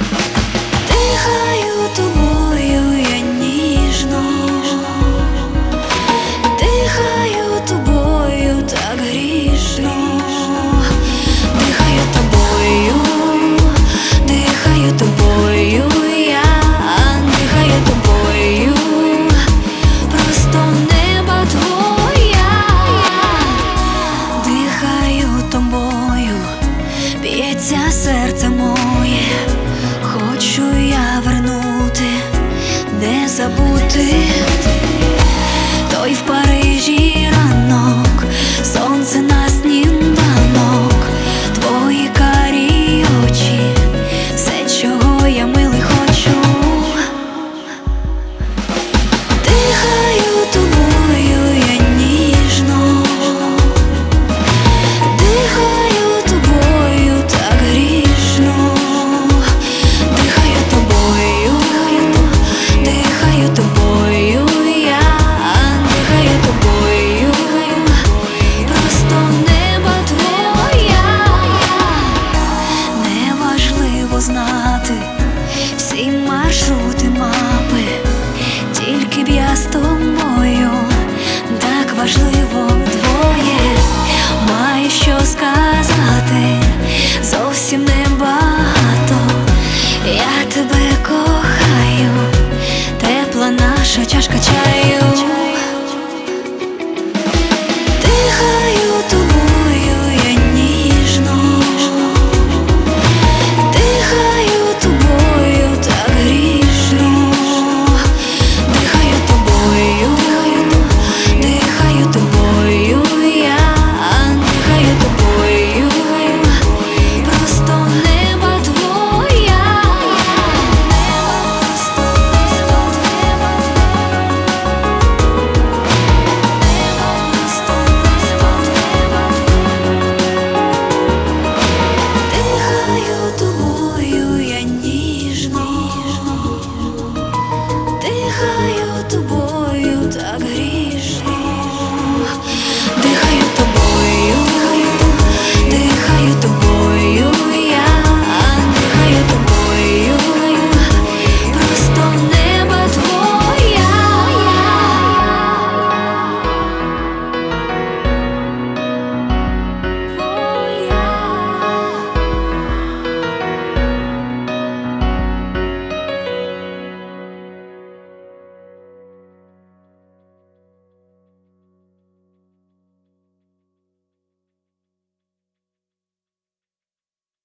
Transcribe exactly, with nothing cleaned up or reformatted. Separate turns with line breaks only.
Дихаю тобою я ніжно, дихаю тобою так грішно, дихаю тобою, дихаю тобою я, дихаю тобою, просто неба твоя. Дихаю тобою, б'ється серце моє, хочу я вернути, не забути той в Парижі ранок, сонце на сніданок, твої карі очі, все, чого я милий хочу. Дихаю тобою я ніжно, дихаю тобою так грішно, дихаю тобою, дихаю тобою я, дихаю тобою, просто неба твоя. Неважливо знати,